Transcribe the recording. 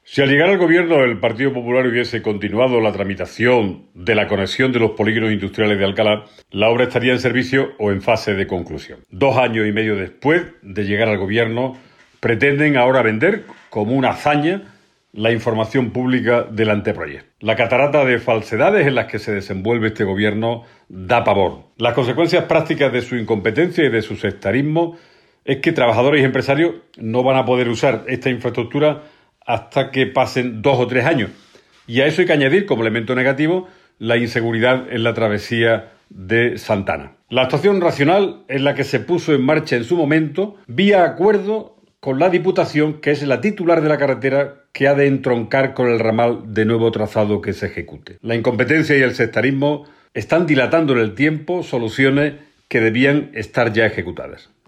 Si al llegar al gobierno el Partido Popular hubiese continuado la tramitación de la conexión de los polígonos industriales de Alcalá, la obra estaría en servicio o en fase de conclusión. 2 años y medio después de llegar al gobierno, pretenden ahora vender como una hazaña la información pública del anteproyecto. La catarata de falsedades en las que se desenvuelve este gobierno da pavor. Las consecuencias prácticas de su incompetencia y de su sectarismo es que trabajadores y empresarios no van a poder usar esta infraestructura hasta que pasen 2 o 3 años. Y a eso hay que añadir, como elemento negativo, la inseguridad en la travesía de Santana. La actuación racional es la que se puso en marcha en su momento, vía acuerdo con la Diputación, que es la titular de la carretera que ha de entroncar con el ramal de nuevo trazado que se ejecute. La incompetencia y el sectarismo están dilatando en el tiempo soluciones que debían estar ya ejecutadas.